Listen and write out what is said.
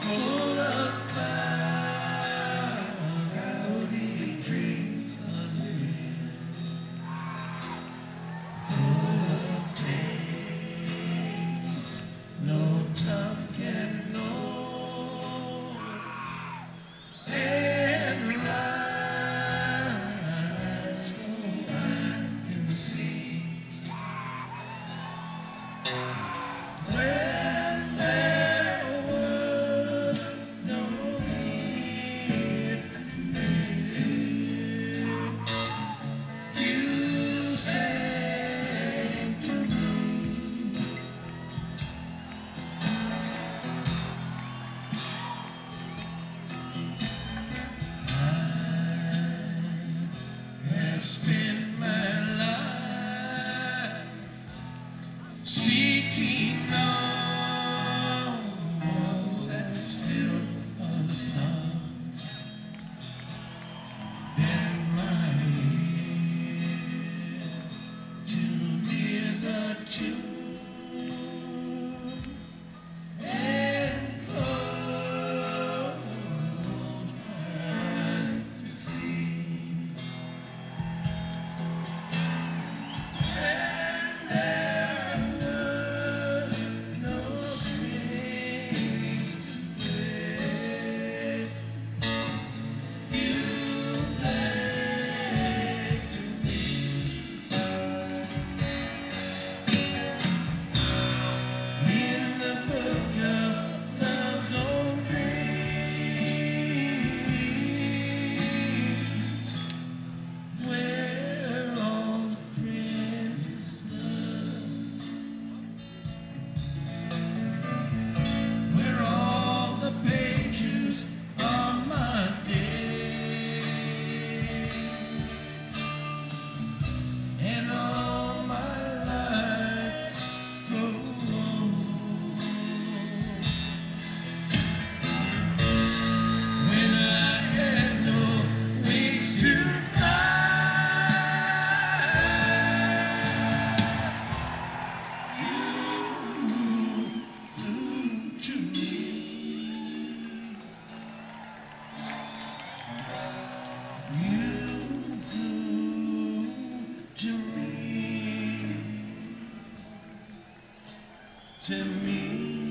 full of cloudy dreams unreal, full of days no tongue can know, and lies so I can see. When there was no need to live, you sang to me. I have spent my life seeking all that's still unsung. Bend my ear to hear the tune and close my eyes to see. And there were no strings to play. You played to me. In the book of love's own dreams, where all the print is done, where all the pages of my day and all my lights go on. When I had no wings to fly, you flew to me. You flew to me, to me.